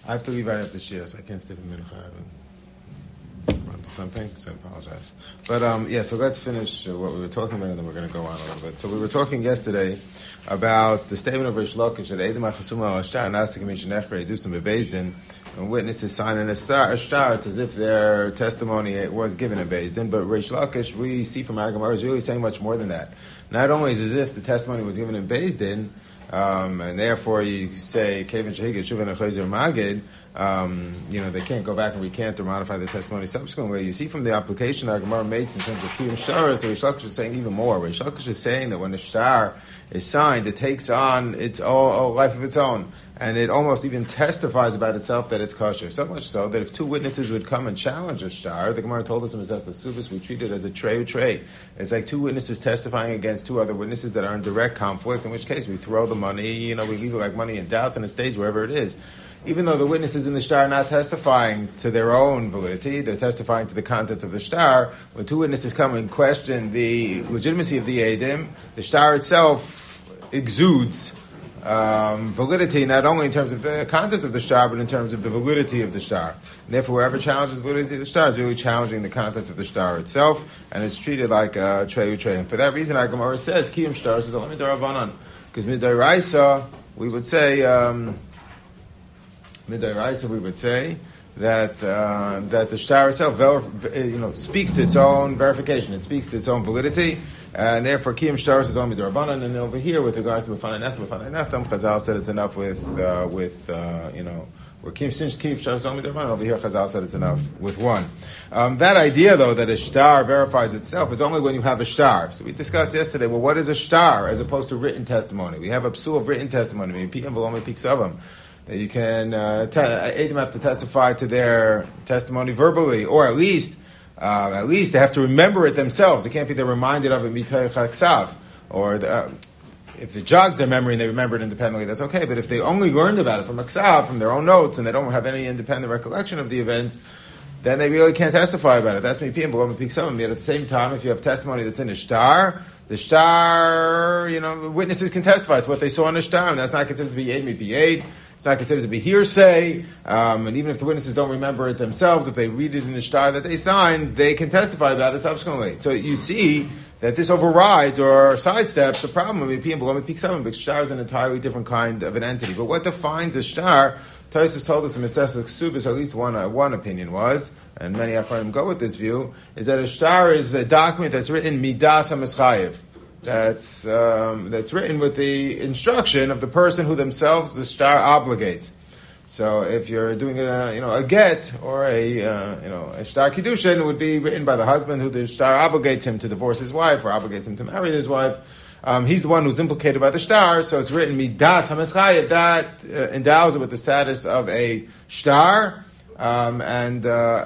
I have to leave right after Shia, so I can't stay for mincha. I haven't run to something, so I apologize. But so let's finish what we were talking about, and then we're going to go on a little bit. So we were talking yesterday about the statement of Rish Lakish that Edom HaChasum al-Ashtar Nasik Mishnechre Edusam Bebeis Din, when witnesses sign an ashtar, it's as if their testimony was given in Beis Din. But Rish Lakish, we see from our Gemara, is really saying much more than that. Not only is it as if the testimony was given in Beis Din, and therefore you say Kevin Shahig Shuvan Achazer Magid, they can't go back and recant or modify the testimony subsequently. You see from the application that Gemara makes in terms of Kiyum Shtar, so Rish Lakish is saying even more. Rish Lakish is saying that when a shtar is signed, it takes on its own life of its own, and it almost even testifies about itself that it's kosher. So much so that if two witnesses would come and challenge a shtar, the Gemara told us in Masechet Subis, we treat it as a trey. It's like two witnesses testifying against two other witnesses that are in direct conflict, in which case we throw the money, we leave it like money in doubt, and it stays wherever it is. Even though the witnesses in the shtar are not testifying to their own validity, they're testifying to the contents of the shtar. When two witnesses come and question the legitimacy of the edim, the shtar itself exudes validity, not only in terms of the contents of the shtar, but in terms of the validity of the shtar. And therefore, whoever challenges the validity of the shtar is really challenging the contents of the shtar itself, and it's treated like a trey. And for that reason, our Gemara says, Kiyum shtar is only midarabanan, because midaraisa, we would say, that the shtar itself, speaks to its own verification. It speaks to its own validity, and therefore kiyum shtar is only d'Rabbanan. And over here, with regards to b'fanei neftam, Chazal said it's enough where kiyum shtar is only d'Rabbanan. Over here, Chazal said it's enough with one. That idea, though, that a shtar verifies itself is only when you have a shtar. So we discussed yesterday. Well, what is a shtar as opposed to written testimony? We have a psul of written testimony. That you can, Edom have to testify to their testimony verbally, or at least they have to remember it themselves. It can't be they're reminded of it mitayich haksav, or if it jogs their memory and they remember it independently, that's okay. But if they only learned about it from haksav, from their own notes, and they don't have any independent recollection of the events, then they really can't testify about it. That's mipiyim below mipik samim. Yet at the same time, if you have testimony that's in a shtar, the shtar, witnesses can testify to what they saw in a shtar, and that's not considered to be yed mipiyed. It's not considered to be hearsay, and even if the witnesses don't remember it themselves, if they read it in the shtar that they signed, they can testify about it subsequently. So you see that this overrides or sidesteps the problem of Mipiyim below Mipik Samim, because shtar is an entirely different kind of an entity. But what defines a shtar? Tosfos told us in Masechet Ksubis, at least one opinion was, and many Acharonim go with this view, is that a shtar is a document that's written midas ha-mischayev. That's written with the instruction of the person who themselves the shtar obligates. So if you're doing a get or a shtar kiddushin, it would be written by the husband who the shtar obligates him to divorce his wife or obligates him to marry his wife. He's the one who's implicated by the shtar, so it's written midas ha-mischayev. That endows it with the status of a shtar, and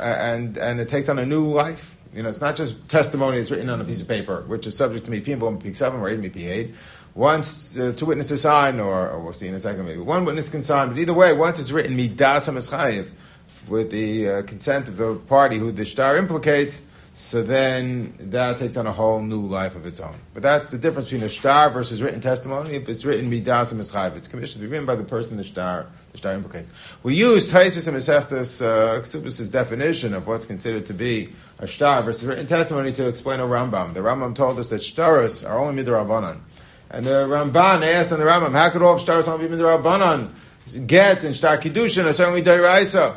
it takes on a new life. It's not just testimony that's written on a piece of paper, which is subject to Mipiyim B'Lom Mipik 7 or 8 Mipiyim. Once two witnesses sign, or we'll see in a second maybe, one witness can sign, but either way, once it's written Midas HaMeschayev, with the consent of the party who the shtar implicates, so then that takes on a whole new life of its own. But that's the difference between a shtar versus written testimony. If it's written Midas HaMeschayev, it's commissioned to be written by the person the shtar implicates. We use Tosfos and Masechtas Ksubis' definition of what's considered to be a shtar versus written testimony to explain a Rambam. The Rambam told us that shtaros are only midrabanan. And the Ramban asked on the Rambam, how could all of shtaros only be midrabanan? Get and shtar kiddushin are certainly d'oraisa.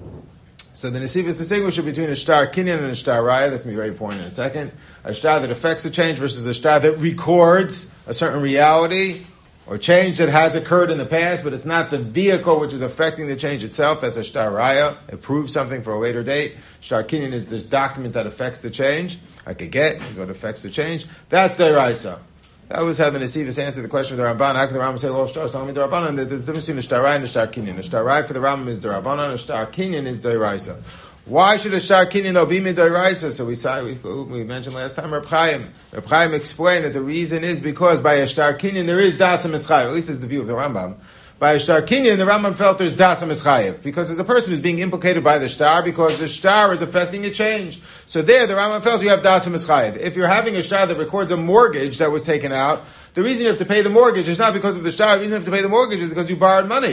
So the Nesivos distinguishes between a shtar kinyan and a shtar raya. That's going to be very important in a second. A shtar that affects a change versus a shtar that records a certain reality or change that has occurred in the past, but it's not the vehicle which is affecting the change itself. That's a shtar raya. It proves something for a later date. Shtar kinyan is the document that affects the change. Like a get is what affects the change. That's d'oraisa. That was how the Nesivos answered the question of the Ramban. How can the Rambam say, well, shtar, so only the Rabbanan? There's a difference between a shtar raya and a shtar kinyan. A shtar raya for the Rambam is the Rabbanan, a shtar kinyan is d'oraisa. Why should a shtar kinyan though be mid'oraisa? So we mentioned last time Reb Chaim. Reb Chaim explained that the reason is because by a shtar kinyan there is das ha-mischayev. At least it's the view of the Rambam. By a shtar kinyan, the Rambam felt there's das ha-mischayev, because there's a person who's being implicated by the shtar because the shtar is affecting a change. So there, the Rambam felt you have das ha-mischayev. If you're having a shtar that records a mortgage that was taken out, the reason you have to pay the mortgage is not because of the shtar. The reason you have to pay the mortgage is because you borrowed money.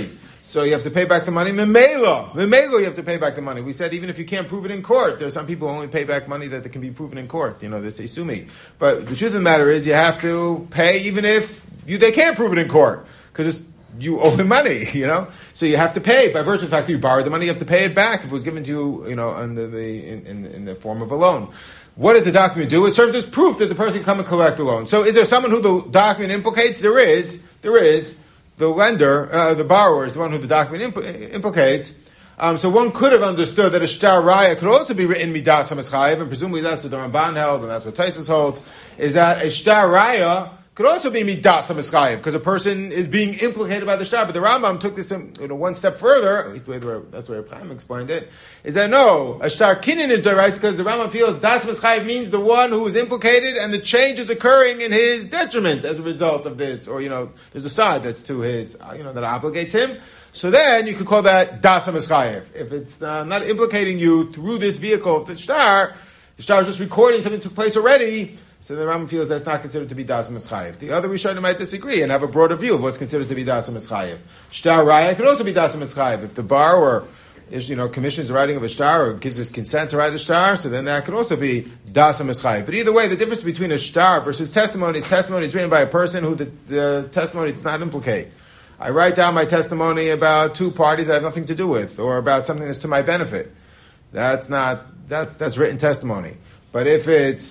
So you have to pay back the money. Memelo, you have to pay back the money. We said even if you can't prove it in court, there are some people who only pay back money that can be proven in court. They say sue me. But the truth of the matter is you have to pay even if they can't prove it in court because you owe him money. So you have to pay by virtue of the fact that you borrowed the money. You have to pay it back if it was given to you, under in the form of a loan. What does the document do? It serves as proof that the person can come and collect the loan. So is there someone who the document implicates? There is. The lender, the borrower, is the one who the document implicates. So one could have understood that a shtar raya could also be written midas hamischayev, and presumably that's what the Ramban held, and that's what Taisus holds, is that a shtar raya could also be midas hamischayev, because a person is being implicated by the shtar. But the Rambam took this one step further, at least that's the way Chaim explained it, is that no, a shtar kinin is deraisa because the Rambam feels das hamischayev means the one who is implicated and the change is occurring in his detriment as a result of this, or there's a side that's to his, that obligates him. So then you could call that das hamischayev. If it's not implicating you through this vehicle of the shtar is just recording something that took place already. So the Rambam feels that's not considered to be das hamischayev. The other Rishonim might disagree and have a broader view of what's considered to be das hamischayev. Shtar raya could also be das hamischayev. If the borrower is, commissions the writing of a shtar or gives his consent to write a shtar, so then that could also be das hamischayev. But either way, the difference between a shtar versus testimony is written by a person who the testimony does not implicate. I write down my testimony about two parties I have nothing to do with, or about something that's to my benefit. That's written testimony. But if it's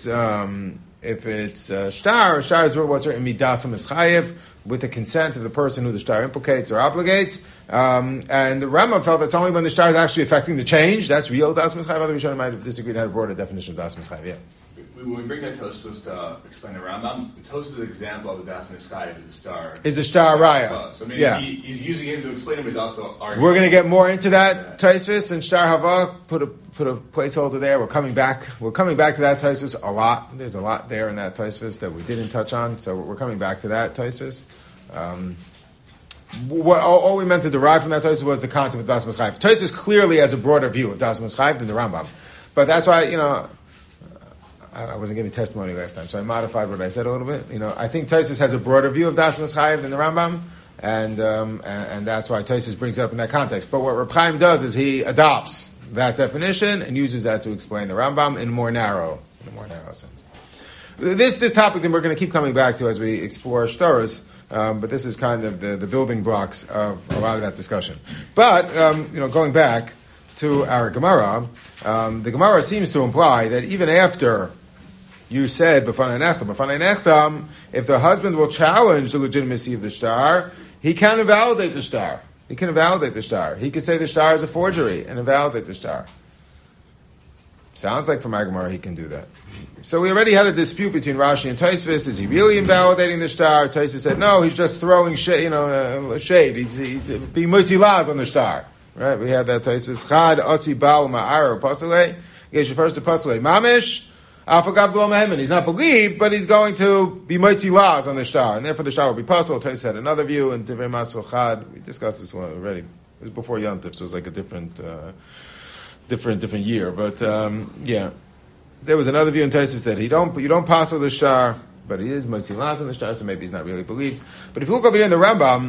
shtar is what's written midas hamischayev with the consent of the person who the shtar implicates or obligates. And the Rambam felt that's only when the shtar is actually affecting the change. That's real das hamischayev. Other Rishonim might have disagreed and had a broader definition of das hamischayev. Yeah. When we bring that Tosfos to explain the Rambam, Tosfos' example of the das hamischayev is the star. Is the shtar raya? So maybe he's using him to explain it, but he's also arguing. We're going to get more into that Tosfos and shtar hava. Put a placeholder there. We're coming back to that Tosfos a lot. There's a lot there in that Tosfos that we didn't touch on, so we're coming back to that Tosfos. All we meant to derive from that Tosfos was the concept of das hamischayev. Tosfos clearly has a broader view of das hamischayev than the Rambam, but that's why I wasn't giving testimony last time, so I modified what I said a little bit. I think Tosfos has a broader view of das hamischayev than the Rambam, and that's why Tosfos brings it up in that context. But what Reb Chaim does is he adopts that definition and uses that to explain the Rambam in a more narrow sense. This topic, and we're going to keep coming back to as we explore shtaros, but this is kind of the building blocks of a lot of that discussion. But going back to our Gemara, the Gemara seems to imply that even after you said b'fanei nechtam, if the husband will challenge the legitimacy of the shtar, he can invalidate the shtar. He can could say the shtar is a forgery and invalidate the shtar. Sounds like from our Gemara he can do that. So we already had a dispute between Rashi and Tosfos. Is he really invalidating the shtar? Tosfos said no. He's just throwing shade. Shade. He's being mutzi laz on the shtar. Right? We have that Tosfos. Chad asi bal ma'ar pasalei. He refers to pasalei mamish. He's not believed, but he's going to be mitzi laz on the shtar, and therefore the shtar will be puzzled. Tosfos had another view, and Divrei Masel Chad. We discussed this one already. It was before Yom Tov, so it was like a different year. But yeah, there was another view in Tosfos that you don't puzzle the shtar, but he is mitzi laz on the shtar, so maybe he's not really believed. But if you look over here in the Rambam.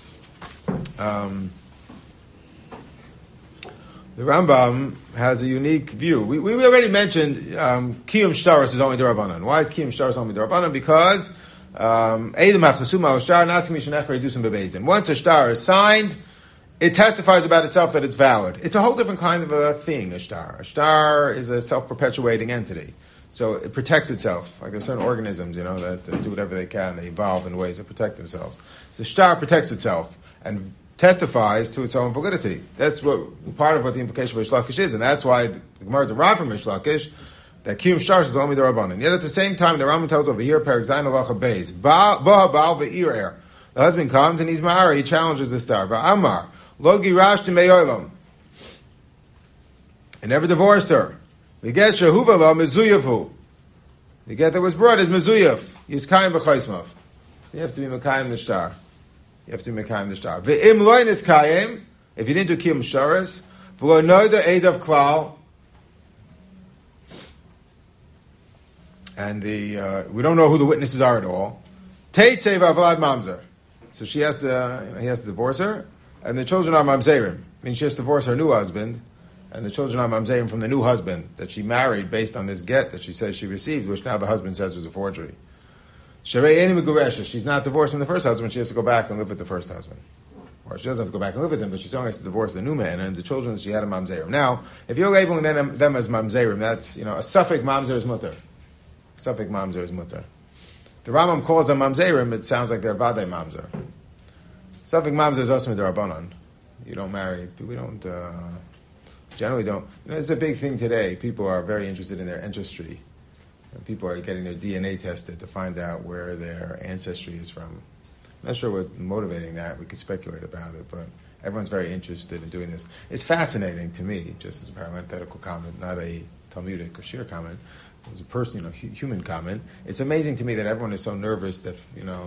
The Rambam has a unique view. We already mentioned Kiyum Shtaros is only D'Rabbanan. Why is Kiyum Shtaros only D'Rabbanan? Because once a shtar is signed, it testifies about itself that it's valid. It's a whole different kind of a thing, a shtar. A shtar is a self-perpetuating entity. So it protects itself. Like there's certain organisms, that do whatever they can. They evolve in ways that protect themselves. So shtar protects itself and testifies to its own validity. That's part of what the implication of Rish Lakish is, and that's why the Gemara derived from Rish Lakish that Kiyum Shtar is only the Rabbanan. Yet at the same time, the Rambam tells over here, Perek Zayin Halacha Beis, Boha Baal ve'ir. The husband comes and he's ma'ara, he challenges the star. Va'amar lo girashti me'olam. He never divorced her. V'get shehuva lo mezuyavu. The get that was brought is mezuyav. Yizkayim b'chaismav. You have to be mekayim the star. Ve'im loy niskayim, if you didn't do Kiyum Shtaros, v'lo noda eidav klal, and we don't know who the witnesses are at all. Teitzei v'avlad mamzer. So he has to divorce her, and the children are mamzerim. Means she has to divorce her new husband, and the children are mamzerim from the new husband that she married based on this get that she says she received, which now the husband says was a forgery. Sharei eni megureshes. She's not divorced from the first husband. She has to go back and live with the first husband. Or she doesn't have to go back and live with him, but she only has to divorce the new man, and the children that she had a mamzerim. Now, if you're labeling them as mamzerim, that's, a suffix mamzer is mutter. Suffix mamzer is mutter. The Rambam calls them mamzerim, it sounds like they're vadei mamzer. Suffix mamzer is also midrabanan. You don't marry, we don't, generally don't. It's a big thing today. People are very interested in their ancestry. And people are getting their DNA tested to find out where their ancestry is from. I'm not sure what's motivating that. We could speculate about it, but everyone's very interested in doing this. It's fascinating to me, just as a parenthetical comment, not a Talmudic or sheer comment, as a person, human comment. It's amazing to me that everyone is so nervous that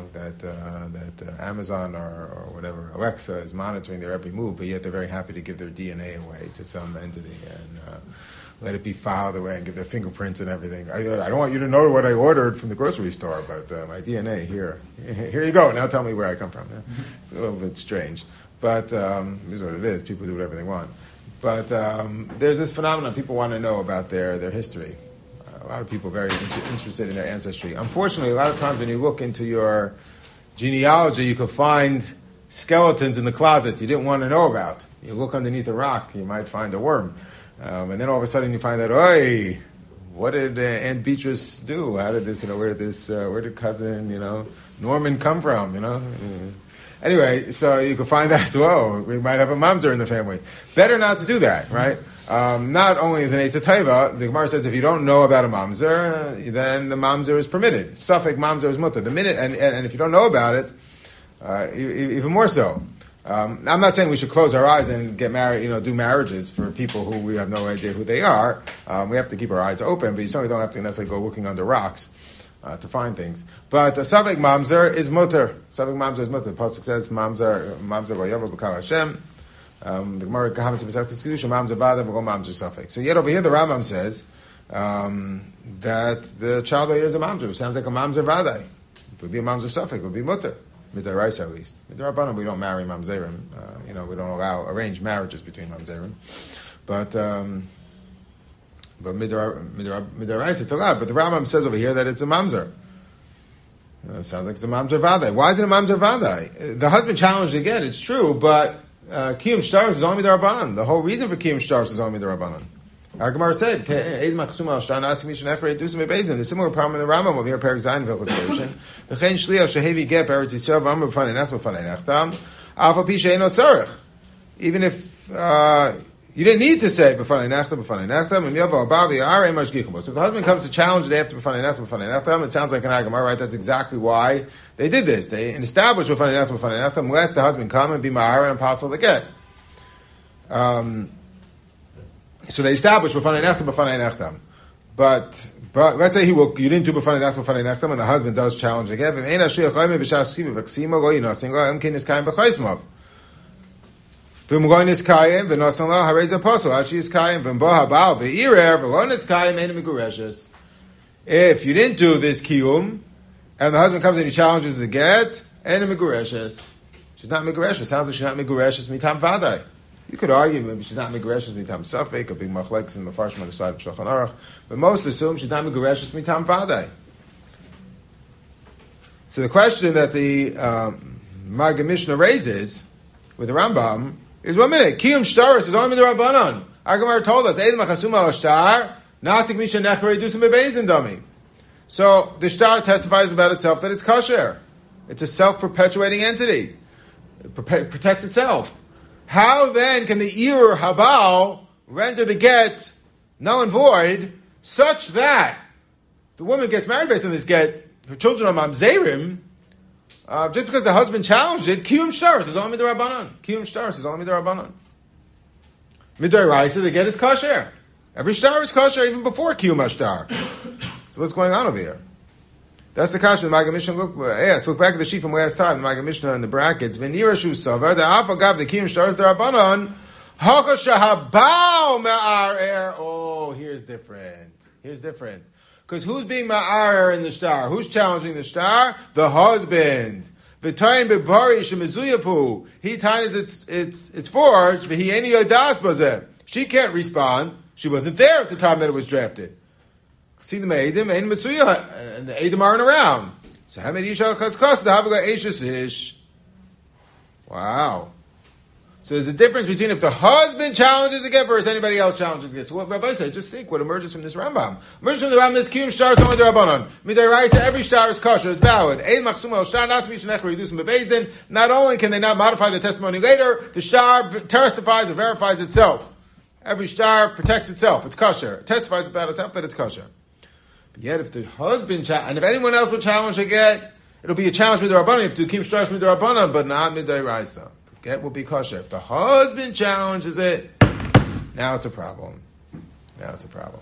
that Amazon or whatever, Alexa, is monitoring their every move, but yet they're very happy to give their DNA away to some entity and let it be filed away and give their fingerprints and everything. I don't want you to know what I ordered from the grocery store, but my DNA, here you go. Now tell me where I come from. Yeah? It's a little bit strange. But here's what it is. People do whatever they want. But there's this phenomenon. People want to know about their history. A lot of people are very interested in their ancestry. Unfortunately, a lot of times when you look into your genealogy, you can find skeletons in the closet you didn't want to know about. You look underneath a rock, you might find a worm. And then all of a sudden you find out, oi, what did Aunt Beatrice do? How did this, where did cousin, Norman come from, Anyway, so you can find out, whoa, we might have a mamzer in the family. Better not to do that, right? Not only is an Eitz Taiva, the Gemara says if you don't know about a mamzer, then the mamzer is permitted. Suffix mamzer is mutter. The minute, and if you don't know about it, even more so. I'm not saying we should close our eyes and get married, do marriages for people who we have no idea who they are. We have to keep our eyes open, but you certainly don't have to necessarily go looking under rocks to find things. But the suffix mamzer is mutter. Suffix mamzer is mutter. The pasuk says mamzer lo yavu b'kal Hashem. The Gemara Kahamitz B'Sachtas Kedusha mamzer vada v'go mamzer suffix. So yet over here the Rambam says that the child here is a mamzer. It sounds like a mamzer vada. It would be a mamzer suffix. It would be mutter. Midaraisa at least. Midarabbanan, we don't marry mamzerim. We don't allow arranged marriages between mamzerim. But midaraisa it's allowed. But the Rambam says over here that it's a mamzer. It sounds like it's a mamzer vadai. Why is it a mamzer vadai? The husband challenged again. It's true, but kiyum shtaros is only midarabbanan. The whole reason for kiyum shtaros is only midarabbanan. Our Gemara said, the similar problem in the Rambam over here, Perek Zayin V'Chosation. V'chein shliach shehevi get Eretz Yisrael v'amr b'fanei nech b'fanei nechtam, alfa pi she'eino tzarech. Even if you didn't need to say b'fanei nechtam, im yavo abal v'yarei mashgichim bo. So if the husband comes to challenge the day after b'fanei nechtam, it sounds like an Gemara, right? That's exactly why they did this. They established b'fanei nechtam, lest the husband come and be ma'ara and apostle the get. So they established b'fanei nechtam. But let's say you didn't do b'fanei nechtam, and the husband does challenge again. If you didn't do this kiyum, and the husband comes and he challenges the get, and she's not megureshes. Sounds like she's not megureshes mitam vadai. You could argue maybe she's not megureshes mitam safek, a big machlekes in the farshim on the side of Shulchan Aruch, but most assume she's not megureshes mitam vadai. So the question that the Maggid Mishnah raises with the Rambam is, 1 minute, kiyum shtaros is only the Rabbanon. Our Gemara told us, Eidem achasum al shtar, nasik misha nechere dusim bebeizin dami. So the shtar testifies about itself that it's kosher. It's a self-perpetuating entity. It protects itself. How then can the Irur Habal render the get null and void such that the woman gets married based on this get, her children are mamzerim, just because the husband challenged it, kiyum shtaros is only midrabanan. Kiyum shtaros is only midrabanan. Midoraisa, the get is kosher. Every shtar is kosher even before kiyum shtar. So what's going on over here? That's the kasha. The Maggid Mishnah look back at the sheet from last time. The Maggid Mishnah in the brackets. V'nira shu savar the afagav the kiyum shtaros the rabbanon haka shahabal ma'arer. Oh, here's different. Because who's being ma'arer in the shtar? Who's challenging the shtar? The husband. V'tayin bebari shemizuyafu. He ties it's forged. V'hieni yodas bazeh. She can't respond. She wasn't there at the time that it was drafted. See the meidim, ein mitzuya, and the eidim aren't around. So how many yishal chazkas the haviga eishes ish? Wow. So there's a difference between if the husband challenges again versus anybody else challenges again. So what Rabbi said, just think what emerges from this Rambam. Emerges from the Rambam is kiyum shtar only the Rabbanon. Midaraisa, every shtar is kosher, is valid. Ein machsum el shtar, not to be shenech reducing bebezdin. Not only can they not modify the testimony later, the shtar testifies and verifies itself. Every shtar protects itself. It's kosher. It testifies about itself that it's kosher. But yet if the husband, and if anyone else will challenge again, it'll be a challenge midarabanan. If the kiyum shtar is midarabanan, but not midaraisa. Get will be kosher. If the husband challenges it, now it's a problem. Now it's a problem.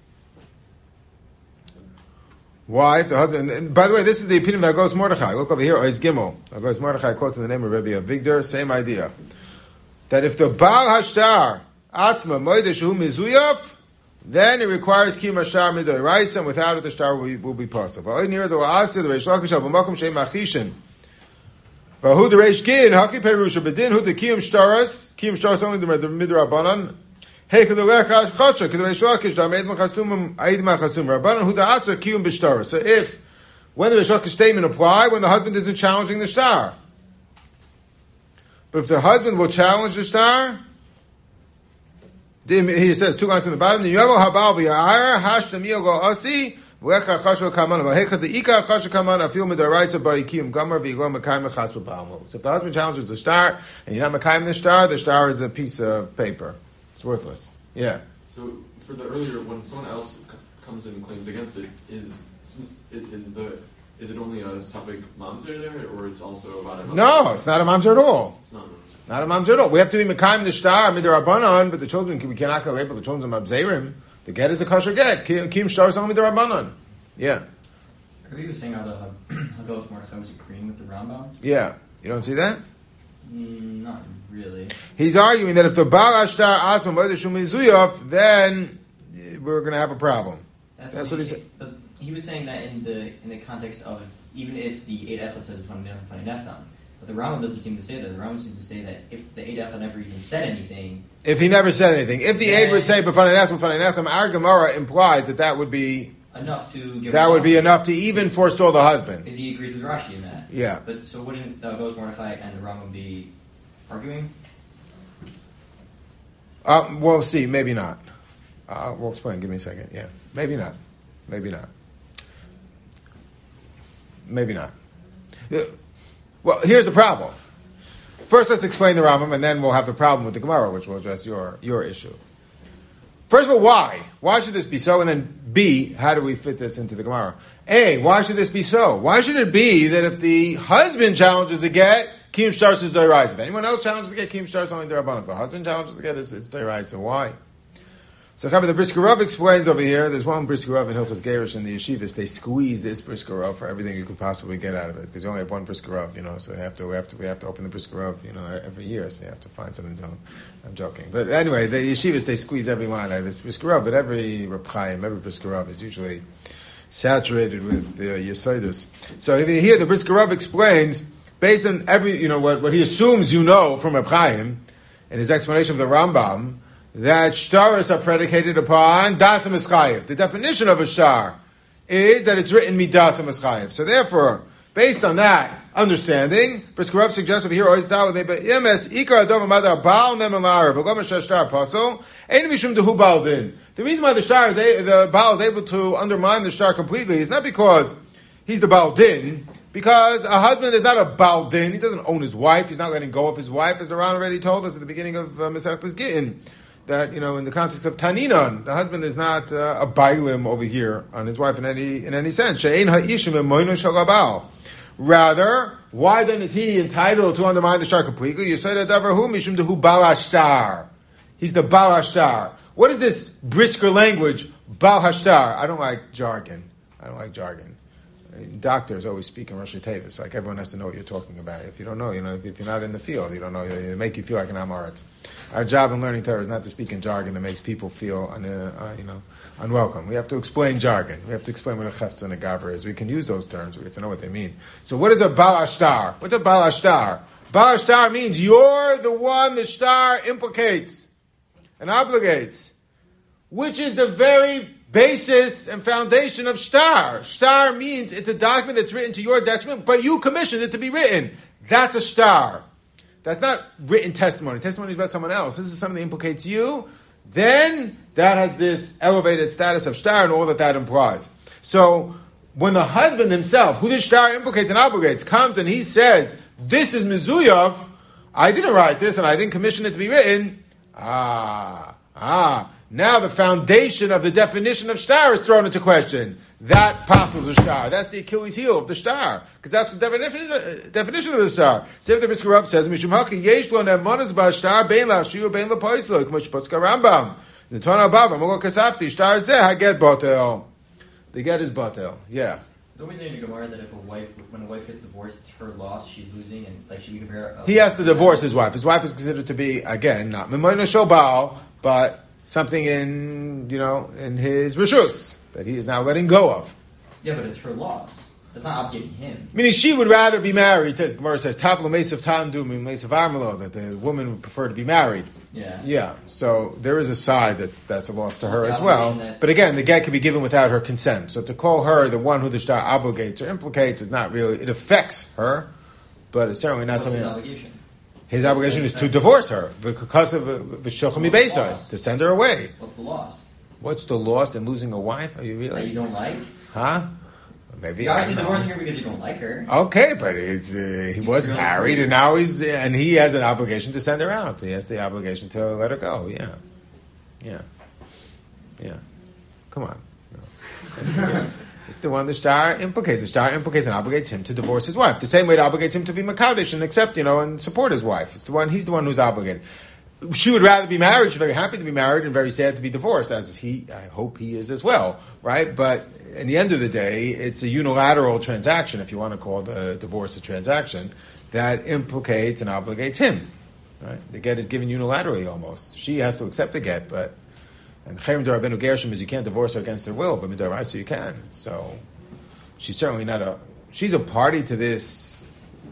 Why? If the husband, and by the way, this is the opinion of Agos Mordechai. Look over here, Ois Gimel. Agos Mordechai quotes in the name of Rabbi Avigdor, same idea. That if the Baal Hashtar, Atzma, Moedesh, Hu Mizuyaf, then it requires Kiyum Hashtar Midoi Rice, and without it the shtar will be possible. Oy Nira, the Wa'asir, the Reish Lakish, Makom Shem Machishin. Who the reish gin haki perusha bedin who the kiyum shtaras only the midrabanan heik the lecha chasha the reish lakish da meid machasum aid machasum rabbanan who the atzar kiyum b'shtaras. So if when the reish lakish statement apply when the husband isn't challenging the shtar, but if the husband will challenge the shtar, he says two lines on the bottom. The yavo habal v'ya'ar hashtam yogo asi. If the husband challenges the shtar and you're not mekayim the shtar is a piece of paper. It's worthless. Yeah. So for the earlier, when someone else comes in and claims against it, is it only a safek mamzer there, or it's also about a mamzer? No, it's not a mamzer at all. It's not a mamzer. Not a mamzer at all. We have to be mekayim the shtar midrabanan, but the children we cannot label the children mamzerim. The get is a kosher get. Kiyum shtar is only the Rabbanon. Yeah. Rabbi was saying how the Hagos Mordechai was agreeing with the Rambam. Yeah. You don't see that? Not really. He's arguing that if the Baal Hashtar Asma Moedeshum Mizuyov, then we're going to have a problem. That's what he said. But he was saying that in the context of even if the Eid Echad says Funny Neftam, but the Rambam doesn't seem to say that. The Rambam seems to say that if the Eid Echad never even said anything. If he never said anything. If the Eid would say B'fanei Neftam, our Gemara implies that would be enough to give that would be enough to even forestall the husband. Because he agrees with Rashi in that. Yeah. But so wouldn't the Hagos Mordechai and the Rambam be arguing? We'll see. Maybe not. We'll explain. Give me a second. Yeah. Maybe not. Maybe not. Maybe not. Well, here's the problem. First, let's explain the Rambam, and then we'll have the problem with the Gemara, which will address your issue. First of all, why? Why should this be so? And then B, how do we fit this into the Gemara? A, why should this be so? Why should it be that if the husband challenges a get, Kiyum Shtar is Doirais? If anyone else challenges a get, Kiyum Shtar is only Doirabban. If the husband challenges a get, it's Doirais. So why? So the Brisker Rav explains over here, there's one Brisker Rav in Hilchos Gerish in the yeshivas, they squeeze this Brisker Rav for everything you could possibly get out of it, because you only have one Brisker Rav, so we have to open the Brisker Rav, every year, so you have to find something to tell. I'm joking. But anyway, the yeshivas, they squeeze every line out of this Brisker Rav, but every Reb Chaim, every Brisker Rav is usually saturated with Yesodus. So here the Brisker Rav explains, based on what he assumes from Reb Chaim, in his explanation of the Rambam, that shtaros are predicated upon dasam eschayev. The definition of a shtar is that it's written midas eschayev. So therefore, based on that understanding, Brisker Rav suggests over here, the reason why the Baal is able to undermine the shtar completely is not because he's the Baal Din, because a husband is not a Baal Din. He doesn't own his wife. He's not letting go of his wife, as the Ran already told us at the beginning of Masechtas Gittin. That, in the context of Taninan, the husband is not a bailim over here on his wife in any sense. Rather, why then is he entitled to undermine the shtar completely? He's the Baal Hashtar. What is this brisker language, Baal Hashtar? I don't like jargon. Doctors always speak in Rosh Tevis. Like everyone has to know what you're talking about. If you don't know, if you're not in the field, you don't know. They make you feel like an Amoritz. Our job in learning Torah is not to speak in jargon that makes people feel, unwelcome. We have to explain jargon. We have to explain what a chefetz and a gavra is. We can use those terms, but we have to know what they mean. So, what is a bal ashtar? What's a bal ashtar? Bal ashtar means you're the one the shtar implicates and obligates, which is the very basis and foundation of shtar. Shtar means it's a document that's written to your detriment, but you commissioned it to be written. That's a shtar. That's not written testimony. Testimony is about someone else. This is something that implicates you. Then that has this elevated status of shtar and all that implies. So when the husband himself, who the shtar implicates and obligates, comes and he says, this is Mizuyav, I didn't write this and I didn't commission it to be written. Now the foundation of the definition of shtar is thrown into question. That passes the shtar. That's the Achilles heel of the shtar. Because that's the definition of the shtar. Sefer the Brisker Rav says, Mishum Haki yesh lo ne'emanas ba'shtar bein la'ashir bein la'poislo, k'mo shepotska Rambam. Neton abav, amol kasafti, shtar zeh haget batel. The get is batel. Yeah. Don't we say in the Gemara that when a wife gets divorced, it's her loss, she's losing, and like she can compare. He has to divorce his wife. His wife is considered to be, again, not Mimoina Shobal, but something in his rishus that he is now letting go of. Yeah, but it's her loss. It's not obligating him. Meaning she would rather be married. As Gemara says, Tavlo Mesav Tandum Mesav Armelo, that the woman would prefer to be married. Yeah. Yeah. So there is a side that's a loss to her as well. But again, the get can be given without her consent. So to call her the one who the shtar obligates or implicates is not really, it affects her, but it's certainly not something. Obligation? His obligation is to divorce her because of V'shilchami Beisai, to send her away. What's the loss? What's the loss in losing a wife? Are you really? That you don't like? Huh? Maybe. You're obviously divorcing her because you don't like her. Okay, but he was married, and now he has an obligation to send her out. He has the obligation to let her go. Yeah. Come on. No. It's the one the shtar implicates. The shtar implicates and obligates him to divorce his wife. The same way it obligates him to be makadosh and accept, and support his wife. He's the one who's obligated. She would rather be married. She's very happy to be married and very sad to be divorced, as is he. I hope he is as well, right? But in the end of the day, it's a unilateral transaction, if you want to call the divorce a transaction, that implicates and obligates him. Right? The get is given unilaterally almost. She has to accept the get, and Chayim D'Rabbeinu Gershom is you can't divorce her against her will, but Midaraisa you can. So she's certainly not she's a party to this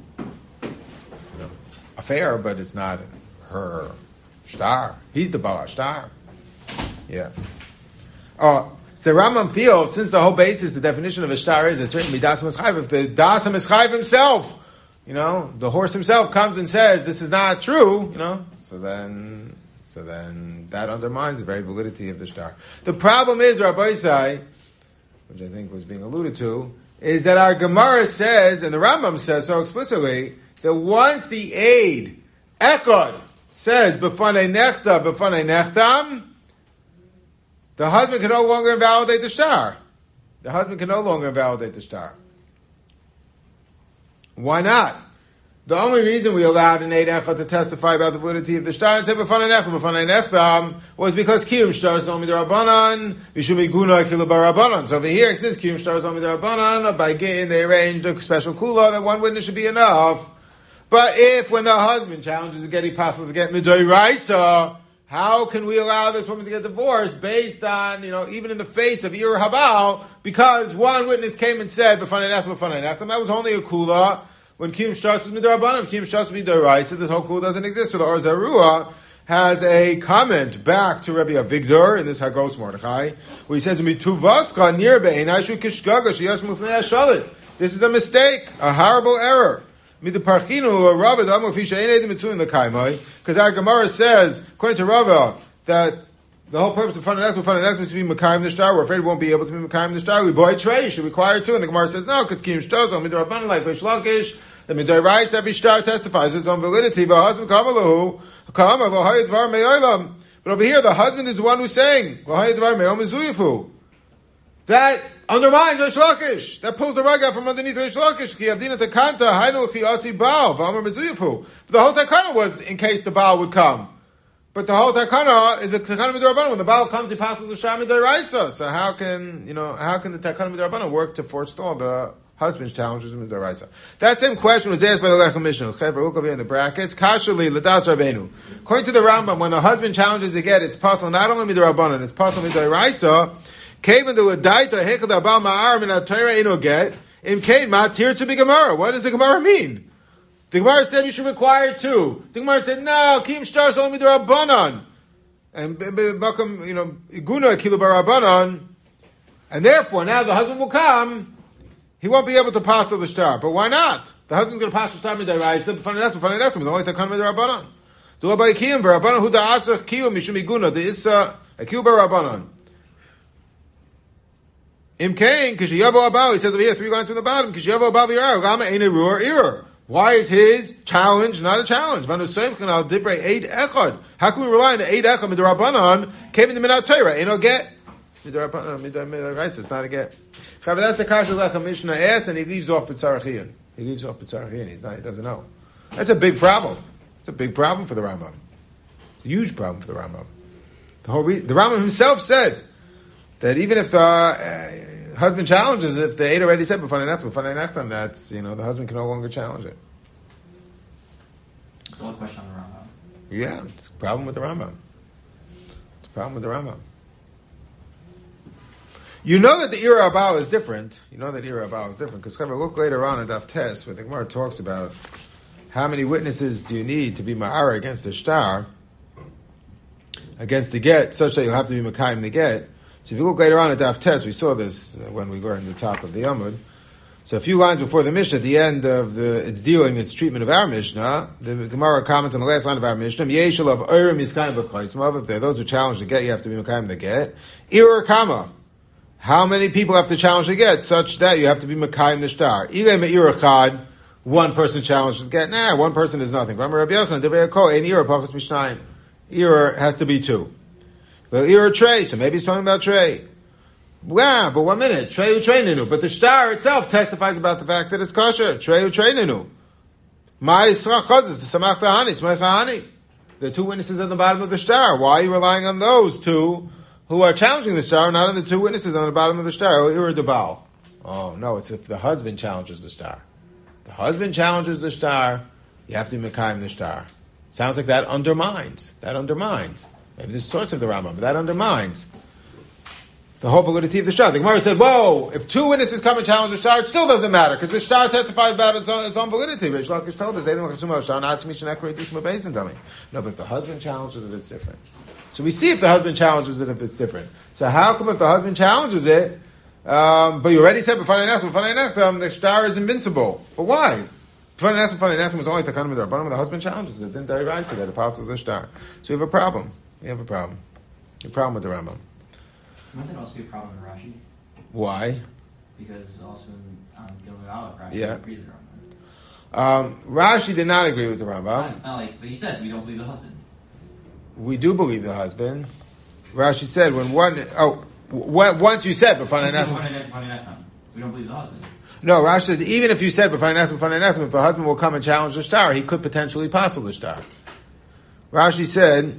affair, but it's not her shtar. He's the Baal shtar. Yeah. So Rambam feels, since the whole basis, the definition of a shtar is a certain midas mischayv. If the das mischayv himself, the horse himself comes and says this is not true, so then that undermines the very validity of the shtar. The problem is, Rabbi Isai, which I think was being alluded to, is that our Gemara says, and the Rambam says so explicitly, that once the aid, Echad, says, B'fanei nechtam, the husband can no longer invalidate the shtar. Why not? The only reason we allowed an Eid Echad to testify about the validity of the shtar and say B'fanei nechtam was because Kiyum shtar is only Rabbanan, Mishum iguna kilu barabanan. So over here, since Kiyum shtar is only Rabbanan, by getting they arranged a special kula that one witness should be enough. But if when the husband challenges to get apostles to get midoi raisa, how can we allow this woman to get divorced based on, even in the face of Ir Habal, because one witness came and said, B'fanei nechtam, that was only a kula when Kiyum Shtar was midarabanan. If Kiyum Shtar was midoi raisa, this whole kula doesn't exist. So the Or Zarua has a comment back to Rabbi Avigdor in this Hagos Mordechai, where he says, Mituvascha nir be'enai shu kishgaga sheyash mufnei hashalit. This is a mistake, a horrible error. Because our Gemara says, according to Rava, that the whole purpose of Fananech is to be Mekayim the Shtar. We're afraid we won't be able to be Mekayim the Shtar. We boy Trey should require two. And the Gemara says, no, because Kiyum Shtar, so Midrabanan, like Besh Lakish, the Midai Rice, every Shtar testifies its own validity. But over here, the husband is the one who's saying, that undermines Reish Lakish. That pulls the rug out from underneath Reish Lakish. But the whole takana was in case the Baal would come. But the whole takana is a takana midrabanan. When the Baal comes, he passes the shah midaraisa. So how can the takana midrabanan work to forestall the Husband challenges him midaraisa. That same question was asked by the Lechem Mishnah. Over in the brackets. Kashali Ladas Rabbeinu. According to the Rambam, when the husband challenges to get, it's possible not only midarabanan, it's possible midaraisa. Kaven the Ladaita Hekad Abal Ma'ar Min HaTorah Ino Get. Im Kain Matir to be Gemara. What does the Gemara mean? The Gemara said you should require two. The Gemara said no. Kim Shtar is only midarabanan. And Bakam, Iguna Kilu Barabanan. And therefore, now the husband will come. He won't be able to pass the shtar. But why not? The husband's going to pass the shtar midaraisa. B'fanei only to come midarabanan. Do a ba'ikiyim v'rabanan hu da'atzach kiyum mishum iguna the issa akiyu b'rabanan. Im kain kishiyavo abau. He says over here 3 lines from the bottom. Kishiyavo abau v'yarau gama ein erur erur. Why is his challenge not a challenge? Vanu seimchan al divrei eid echad. How can we rely on the eid echad midarabanan came in the minat Torah? Ain't no get. Midaraisa. It's not a get. That's the kasha Lechem Mishnah asks, and he leaves off B'tzarachian. He doesn't know. That's a big problem. It's a big problem for the Rambam. It's a huge problem for the Rambam. The Rambam himself said that even if the husband challenges, if the Eid already said B'fanei Nechtam, that's, the husband can no longer challenge it. It's a question on the Rambam. Yeah, it's a problem with the Rambam. You know that the Ira Abau is different. Because look later on in Daf Tes, where the Gemara talks about how many witnesses do you need to be Ma'ara against the shtar, against the get, such that you'll have to be Makayim the get. So if you look later on at Daf Tes, we saw this when we were in the top of the Yamud. So a few lines before the Mishnah, at the end of its treatment of our Mishnah, the Gemara comments on the last line of our Mishnah, Yeshel of Urim Yiskayim B'chaismav. If there are those who challenge the get, you have to be Makayim the get. Ira Kama. How many people have to challenge the get such that you have to be Makayim the shtar? Ilay me'ir echad, one person challenges the get. One person is nothing. Rabbi Yochanan, Divrei Yakol, ein ira pachas mishnayim. Ira has to be 2. Well, ira trey, so maybe he's talking about trey. Wow, but 1 minute. Trey ninu. But the shtar itself testifies about the fact that it's kosher. Trey ninu. My Yisrach chazes, the samach tahani, smech tahani. The 2 witnesses at the bottom of the shtar. Why are you relying on those 2 who are challenging the shtar, not on the 2 witnesses on the bottom of the shtar? Oh, no, it's if the husband challenges the shtar. The husband challenges the shtar, you have to be Mekayim the shtar. Sounds like that undermines. Maybe this is the source of the Rambam, but that undermines the whole validity of the shtar. The Gemara said, whoa, if 2 witnesses come and challenge the shtar, it still doesn't matter, because the shtar testifies about its own validity. Rish Lakish told us, no, but if the husband challenges it, it's different. So we see if the husband challenges it, if it's different. So how come if the husband challenges it, but you already said B'fanei Nechtam, the shtar is invincible. But why? B'fanei Nechtam was only Takanim D'Rabbanan, when the husband challenges it, then Darirai said that it passes the shtar. So we have a problem. A problem with the Rambam. Might that also be a problem in Rashi? Why? Because also in Gilgal Aleph, Rashi agrees with the Rambam. Rashi did not agree with the Rambam. But he says we don't believe the husband. We do believe the husband. Rashi said once you said B'fanei Nechtam. We don't believe the husband. No, Rashi says even if you said B'fanei Nechtam, if the husband will come and challenge the shtar, he could potentially passel the shtar. Rashi said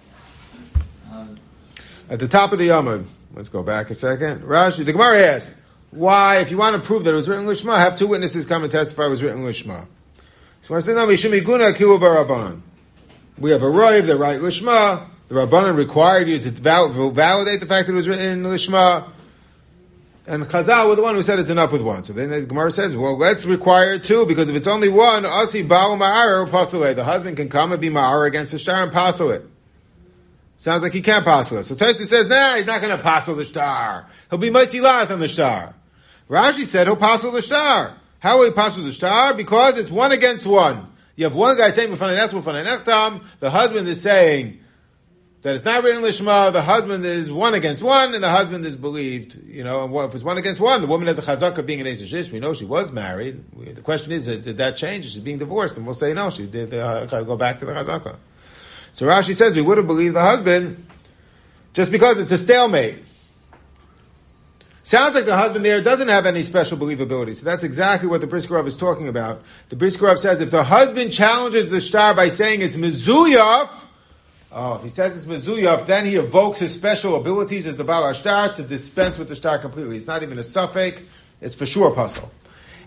at the top of the Yamud. Let's go back a second. Rashi, the Gemara asked, why, if you want to prove that it was written Lishma, have 2 witnesses come and testify it was written Lishma. So I said, no, Mishum Iguna Kilu Barabanan. We have a Rav that write Lishma. The Rabbanan required you to validate the fact that it was written in Lishma. And Chazal was the one who said it's enough with 1. So then the Gemara says, well, let's require 2, because if it's only 1, Asi Ba'u Ma'ar Pasule. The husband can come and be Ma'ar against the shtar and passel it. Sounds like he can't passel it. So Tosfos says, he's not going to passel the shtar. He'll be Mitzi Las on the shtar. Rashi said he'll passel the shtar. How will he passel the shtar? Because it's 1 against 1. You have one guy saying B'fanei Nechtam, the husband is saying that it's not written Lishma, the husband is 1 against 1, and the husband is believed, and if it's 1 against 1, the woman has a chazakah being an Eish. We know she was married. The question is, did that change? She's being divorced, and we'll say no, she did go back to the chazakah. So Rashi says we would have believed the husband just because it's a stalemate. Sounds like the husband there doesn't have any special believability. So that's exactly what the Brisker Rav is talking about. The Brisker Rav says if the husband challenges the shtar by saying it's mezuyaf, if he says it's mezuyaf, then he evokes his special abilities as the Baal HaShtar to dispense with the shtar completely. It's not even a suffix, it's for sure puzzle.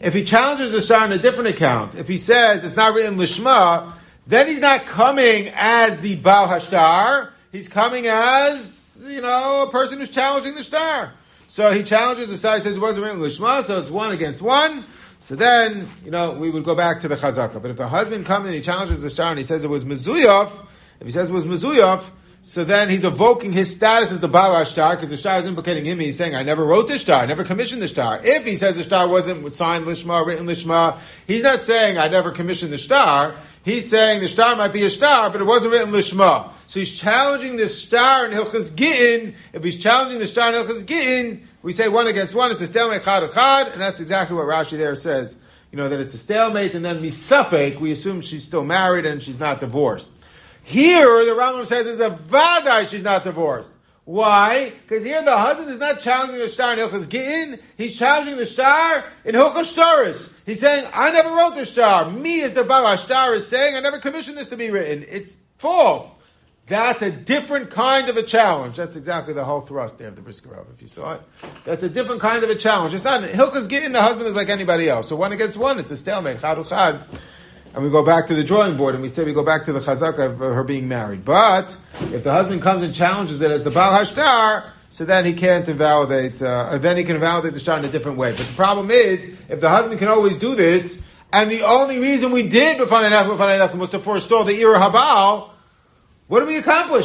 If he challenges the shtar on a different account, if he says it's not written lishma, then he's not coming as the Baal Hashtar. He's coming as, a person who's challenging the shtar. So he challenges the shtar, he says it wasn't written lishma, so it's 1 against 1. So then, we would go back to the chazaka. But if the husband comes and he challenges the shtar and he says it was mezuyov, if he says it was mezuyov, so then he's evoking his status as the Baal Hashtar, because the shtar is implicating him. He's saying, I never wrote the shtar, I never commissioned the shtar. If he says the shtar wasn't signed lishma, written lishma, he's not saying, I never commissioned the shtar. He's saying the shtar might be a shtar, but it wasn't written lishma. So he's challenging the shtar in Hilchas Gittin. If he's challenging the shtar in Hilchas Gittin, we say 1 against 1, it's a stalemate chad echad, and that's exactly what Rashi there says. That it's a stalemate, and then misafek, we assume she's still married and she's not divorced. Here, the Rambam says it's a vadai she's not divorced. Why? Because here the husband is not challenging the shtar in Hilchas Gittin, he's challenging the shtar in Hilchas Shtaris. He's saying, I never wrote the shtar. Me as the Baal Hashtar is saying, I never commissioned this to be written. It's false. That's a different kind of a challenge. That's exactly the whole thrust there of the Brisker Rav, if you saw it. That's a different kind of a challenge. It's not, Hilchas Gittin, the husband is like anybody else. So 1 against 1, it's a stalemate, chad uchad. And we go back to the drawing board, and we say we go back to the chazaka of her being married. But if the husband comes and challenges it as the Baal Hashtar, so then he can't invalidate, then he can invalidate the shtar in a different way. But the problem is, if the husband can always do this, and the only reason we did B'fanei Nachum was to forestall the Ira Habal, what do we accomplish? If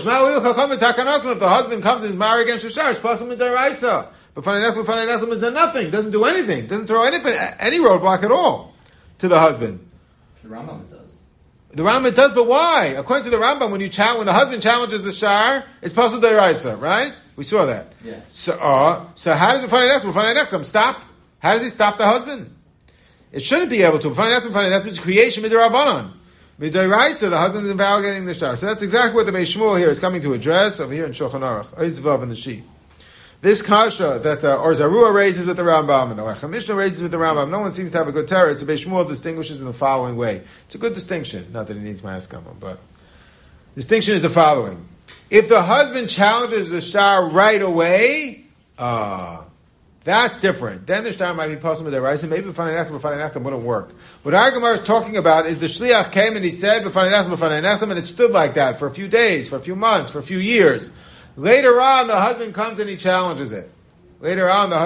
the husband comes and is married against the shtar, it's possible in Daraisa. B'fanei Nachum is nothing, doesn't do anything, doesn't throw any roadblock at all to the husband. The Rambam it does. The Rambam does, but why? According to the Rambam, when the husband challenges the shtar, it's possible deraisa, right? We saw that. Yeah. So how does the B'fanei Nachum stop? How does he stop the husband? It shouldn't be able to. B'fanei Nachum is creation midrabanan. Midiraisa, the husband is invalidating the shtar. So that's exactly what the Beis Shmuel here is coming to address over here in Shulchan Aruch, Oizvav and the Sheet. This kasha that the Or Zarua raises with the Rambam and the Lechem Mishnah raises with the Rambam, no one seems to have a good terror. It's a Beis Shmuel distinguishes in the following way. It's a good distinction, not that he needs my askama, but distinction is the following. If the husband challenges the shtar right away, that's different. Then the shtar might be possible with the rice, and maybe B'fanei Nachum wouldn't work. What our Gemara is talking about is the shliach came and he said B'fanei Nachum, and it stood like that for a few days, for a few months, for a few years. Later on, the husband comes and he challenges it. Then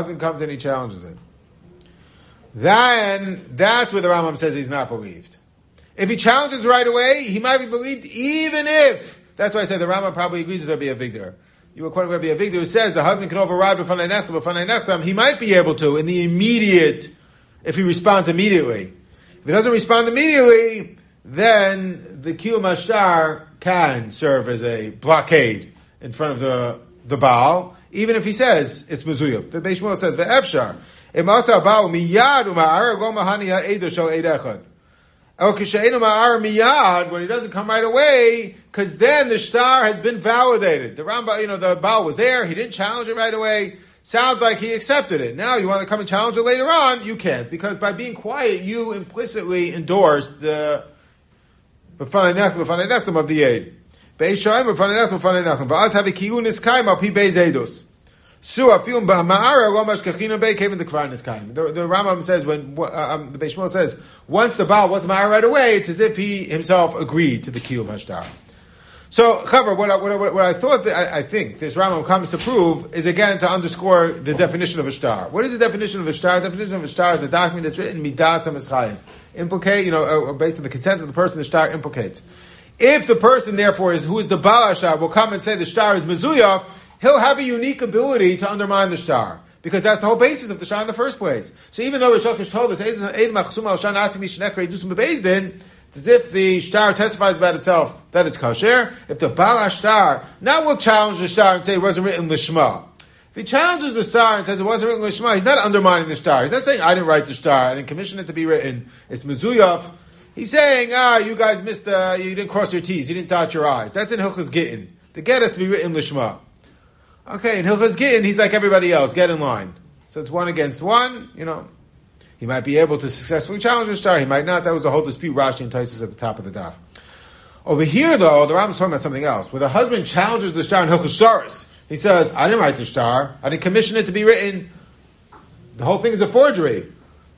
that's where the Rambam says he's not believed. If he challenges right away, he might be believed even if. That's why I say the Rambam probably agrees with Rabbi Avigdor. You were quoting Rabbi Avigdor who says the husband can override B'fanei Nachum. He might be able to in the immediate, if he responds immediately. If he doesn't respond immediately, then the Kiyum Hashtar can serve as a blockade in front of the Baal, even if he says it's Mezuyah. The Beis Shmuel says, Ve'efshar, im asa Baal miyad u'ma'ar go mahani ha'eder shel eid echad. El kishe'enu ma'ar miyad, when he doesn't come right away, because then the shtar has been validated. The Rambam, the Baal was there, he didn't challenge it right away. Sounds like he accepted it. Now you want to come and challenge it later on, you can't, because by being quiet, you implicitly endorsed the B'fanei Nachum of the aid. The Rambam says, when the Beis Shmuel says, once the Baal was ma'ar right away, it's as if he himself agreed to the Kiyum Hashtar. So, however, what I thought, I think this Rambam comes to prove is again to underscore the definition of a shtar. What is the definition of a shtar? The definition of a shtar is a document that's written midas ha'mischayev. Implicate, based on the consent of the person the shtar implicates. If the person, therefore, who is the Baal Hashtar, will come and say the shtar is Mezuyov, he'll have a unique ability to undermine the shtar. Because that's the whole basis of the shtar in the first place. So even though Rish Lakish told us, it's as if the shtar testifies about itself that it's kosher. If the Baal Hashtar now will challenge the shtar and say it wasn't written Lishma. If he challenges the shtar and says it wasn't written Lishma, he's not undermining the shtar. He's not saying, I didn't write the shtar, I didn't commission it to be written. It's Mezuyov. He's saying, you guys missed, you didn't cross your T's, you didn't dot your I's. That's in Hilchas Gittin. The get has to be written Lishma. Okay, in Hilchas Gittin, he's like everybody else, get in line. So it's 1 against 1, He might be able to successfully challenge the shtar, he might not. That was the whole dispute Rashi and Taisus at the top of the daf. Over here, though, the Rambam's talking about something else. Where the husband challenges the shtar in Hilchas Sharis, he says, I didn't write the shtar, I didn't commission it to be written. The whole thing is a forgery.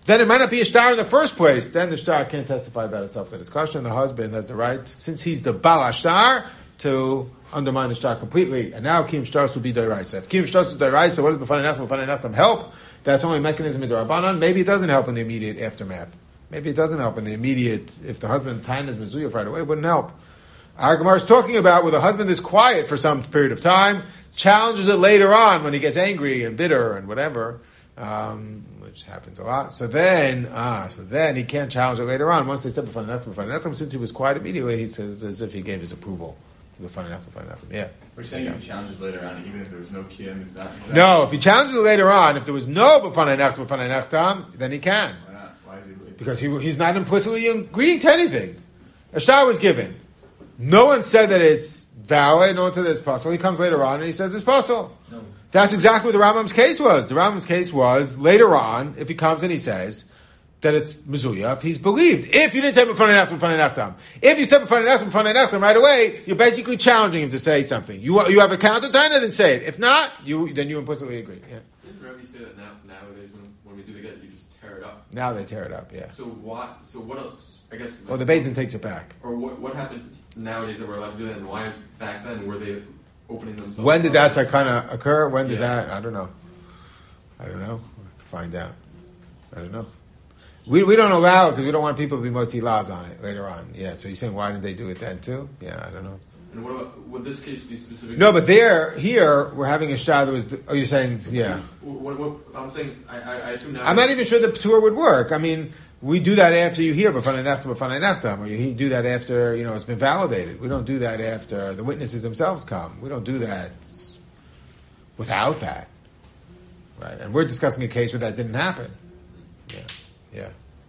then it might not be a shtar in the first place. Then the shtar can't testify about itself to discussion. The husband has the right, since he's the Baal HaShtar, to undermine the shtar completely. And now Kiyum Shtaros would be Doraisa. If Kiyum Shtaros is Doraisa, what does B'fanei Nechtam help? That's only a mechanism in the Rabbanan. Maybe it doesn't help in the immediate aftermath. Maybe it doesn't help in the immediate, if the husband time is Mezuyah right away, it wouldn't help. Our Gemara is talking about where the husband is quiet for some period of time, challenges it later on when he gets angry and bitter and whatever, which happens a lot. So then he can't challenge it later on. Once they said B'fanei Nechtam, since he was quiet immediately, he says as if he gave his approval to B'fanei Nechtam. Yeah. We're saying if he challenges later on, even if there was no kiyum, is that? No, if he challenges it later on, if there was no B'fanei Nechtam, then he can. Why not? Why is he? Because he's not implicitly agreeing to anything. A shtar was given. No one said that it's valid, no one said that it's possible. He comes later on and he says it's possible. No. That's exactly what the Rambam's case was. The Rambam's case was, later on, if he comes and he says that it's Mezuyah, he's believed. If you didn't say B'fanei Nechtam. If you said B'fanei Nechtam right away, you're basically challenging him to say something. You have a counter to then say it. If not, then you implicitly agree. Yeah. Didn't Rabbi say that nowadays when we do the get, you just tear it up? Now they tear it up, yeah. So what else? I guess. Well, the Beis Din takes it back. Or what happened nowadays that we're allowed to do that, and why back then were they opening themselves? When did that takana occur? When did that? I don't know. We can find out. I don't know. We don't allow it because we don't want people to be motzi laws on it later on. Yeah. So you're saying why didn't they do it then too? Yeah, I don't know. And what about, would this case be specific? No, but here we're having a shah that was. Oh, you're saying yeah. What I'm saying, I assume now. I'm not even sure the tour would work. I mean, we do that after you hear B'fanei Nechtam, or you do that after it's been validated. We don't do that after the witnesses themselves come. We don't do that without that, right? And we're discussing a case where that didn't happen. Yeah.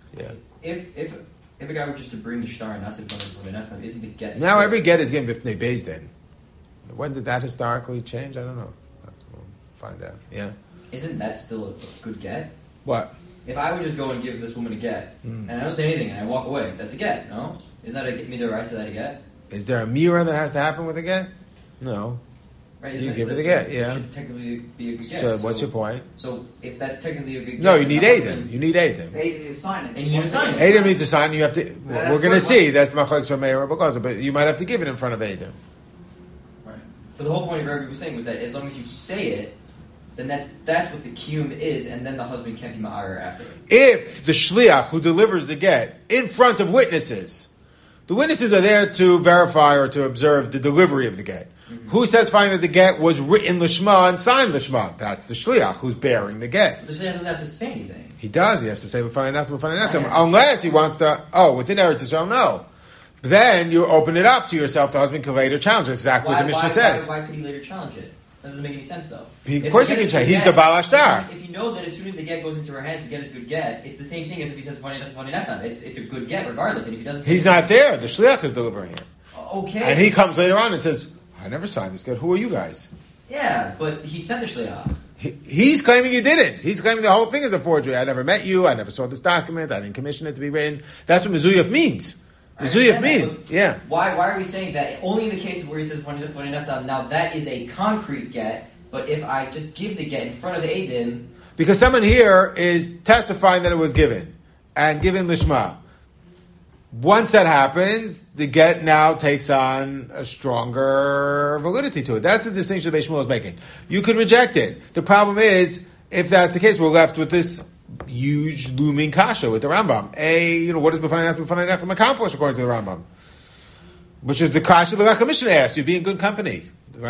If a guy were just to bring the shtar and not say B'fanei Nechtam, isn't the get? Now every get is given b'fnei Beis Din. When did that historically change? I don't know. We'll find out. Yeah. Isn't that still a good get? What? If I would just go and give this woman a get, and I don't say anything, and I walk away, that's a get, no? Isn't that a midoraisa that a get? Is there a mirror that has to happen with a get? No. Right, you give it a get, yeah. It should technically be a good get. So what's your point? So if that's technically a good get... No, you need Adam. You need Adam. Adam needs to sign it. And you need to sign it. Adam needs to sign it, you have to... we're going to see. That's Machlekes from Meir Rabbi, but you might have to give it in front of Adam. Right. But the whole point of Rabbi was saying was that as long as you say it, then that's what the kiyum is, and then the husband can't be ma'arer after. If the shliach who delivers the get in front of witnesses, the witnesses are there to verify or to observe the delivery of the get. Mm-hmm. Who's testifying that the get was written lishma and signed lishma? That's the shliach who's bearing the get. The shliach doesn't have to say anything. He does. He has to say B'fanei Nechtam, unless he wants to. Oh, within Eretz Yisrael, no. But then you open it up to yourself. The husband can later challenge. That's exactly what the Mishnah says. Why could he later challenge it? That doesn't make any sense, though. Of course he can challenge. He's the Baal HaShtar. If he knows that as soon as the get goes into her hands, the get is a good get, it's the same thing as if he says B'fanei Nechtam. It's a good get regardless. And if he doesn't, he's not there. The shliach is delivering it. Okay. And he comes later on and says, "I never signed this get. Who are you guys?" Yeah, but he sent the shliach. He's claiming you didn't. He's claiming the whole thing is a forgery. I never met you. I never saw this document. I didn't commission it to be written. That's what Mezuyah means. Mezuyah means, yeah. Why are we saying that only in the case of where he says B'fanei Nechtam? Now that is a concrete get. But if I just give the get in front of Adam... Because someone here is testifying that it was given, and given lishma. Once that happens, the get now takes on a stronger validity to it. That's the distinction that Beis Shmuel is making. You could reject it. The problem is, if that's the case, we're left with this huge looming kasha with the Rambam. What does B'fanei Nechtam accomplish according to the Rambam? Which is the kasha the Lechem Mishnah asked. You'd be in good company. And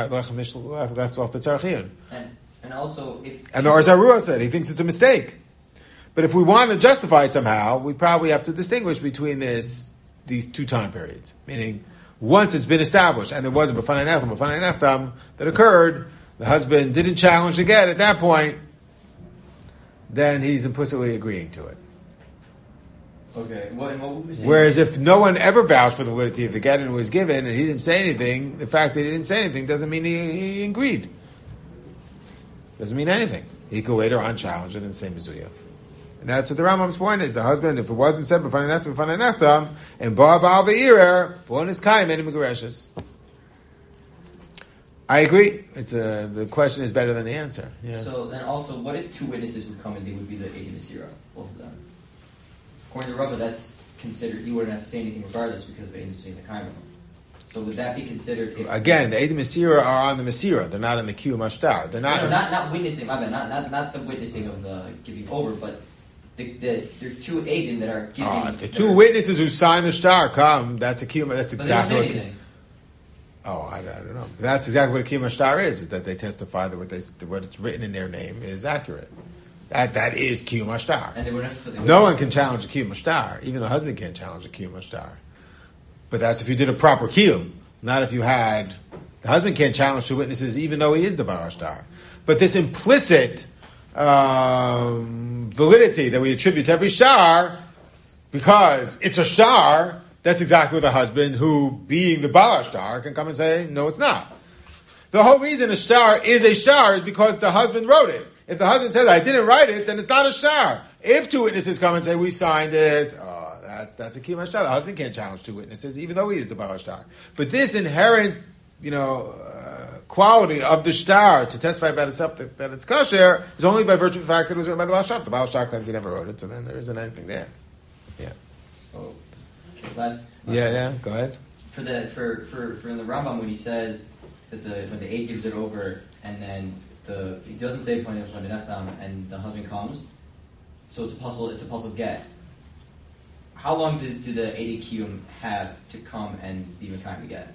also, and the Or Zarua said he thinks it's a mistake. But if we want to justify it somehow, we probably have to distinguish between these two time periods. Meaning, once it's been established, and there was a B'fanei Nechtam that occurred, the husband didn't challenge the get at that point, then he's implicitly agreeing to it. Okay. What would we say? Whereas if no one ever vouched for the validity of the get and it was given, and he didn't say anything, the fact that he didn't say anything doesn't mean he agreed. Doesn't mean anything. He could later on challenge it and say Mezuyah. And that's what the Rambam's point is. The husband, if it wasn't said B'fanei Nechtam, and Baal Ve'irer, V'on is Kaim, and Megareshes. I agree. The question is better than the answer. Yeah. So then also, what if two witnesses would come and they would be the Eidim Asira, both of them? According to Rava, that's considered, you wouldn't have to say anything regardless because of Eidim Mesira L'Kaima. So would that be considered? If Again, the Eidim Mesira are on the Mesira. They're not on the Kiyum Ashtar. They're not. No, not witnessing. My bad. Not the witnessing of the giving over, but there are two Eidim that are giving. The two witnesses who sign the shtar come. That's a Kiyum. That's exactly what. I don't know. That's exactly what a Kiyum Ashtar is that they testify that what it's written in their name is accurate. That is Kiyum Ashtar. And they wouldn't have to. No one can challenge a Kiyum Ashtar. Even the husband can't challenge a Kiyum Ashtar. But that's if you did a proper Kiyum. Not if you had... The husband can't challenge two witnesses even though he is the Baal Ashtar. But this implicit validity that we attribute to every shtar, because it's a shtar, that's exactly what the husband, who, being the Baal Ashtar, can come and say, no, it's not. The whole reason a shtar is because the husband wrote it. If the husband says, I didn't write it, then it's not a shtar. If two witnesses come and say, we signed it, that's a kiyum hashtar. The husband can't challenge two witnesses, even though he is the Baal Ashtar. But this inherent, quality of the shtar to testify about itself that it's kosher is only by virtue of the fact that it was written by the Baal Ashtar. The Baal Ashtar claims he never wrote it, so then there isn't anything there. Yeah. So, last Yeah. Go ahead. For in the Rambam when he says that when the aide gives it over and then he doesn't say and the husband comes, so it's a puzzle get. How long do the Eidei Kiyum have to come and be Mekayim get?